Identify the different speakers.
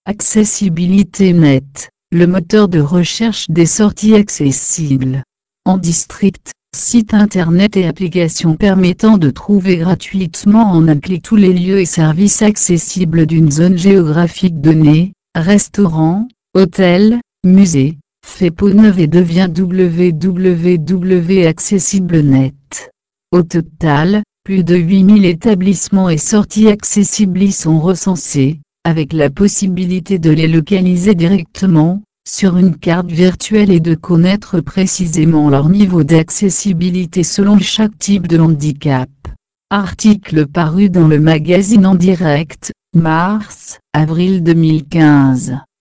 Speaker 1: Accessibilité Net, le moteur de recherche des sorties accessibles. En district, site internet et applications permettant de trouver gratuitement en un clic tous les lieux et services accessibles d'une zone géographique donnée, restaurants, hôtels, musées, fait peau neuve et devient www.accessible.net. Au total, plus de 8000 établissements et sorties accessibles y sont recensés, avec la possibilité de les localiser directement, sur une carte virtuelle et de connaître précisément leur niveau d'accessibilité selon chaque type de handicap. Article paru dans le magazine En Direct, mars-avril 2015.